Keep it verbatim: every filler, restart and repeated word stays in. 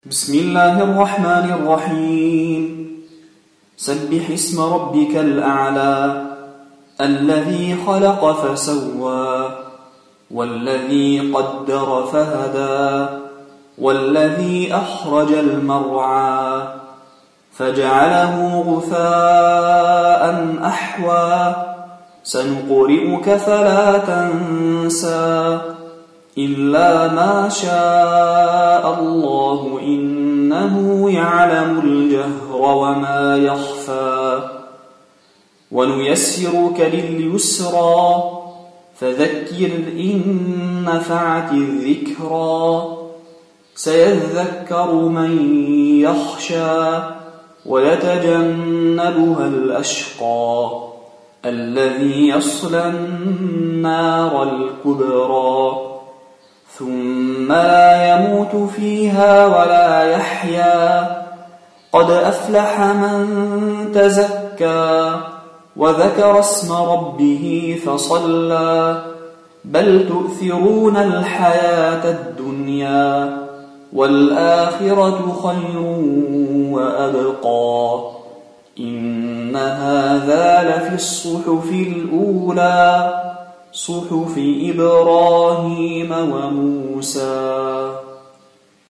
بسم الله الرحمن الرحيم. سبح اسم ربك الأعلى الذي خلق فسوى والذي قدر فهدى والذي أخرج المرعى فجعله غثاء أحوى سنقرئك فلا تنسى إلا ما شاء الله إنه يعلم الجهر وما يخفى ونيسرك لليسرى فذكر إن نفعت الذكرى سيذكر من يخشى ويتجنبها الأشقى الذي يصلى النار الكبرى ثم لا يموت فيها ولا يحيا قد أفلح من تزكى وذكر اسم ربه فصلى بل تؤثرون الحياة الدنيا والآخرة خير وأبقى إن هذا لفي الصحف الأولى صحف إبراهيم وموسى.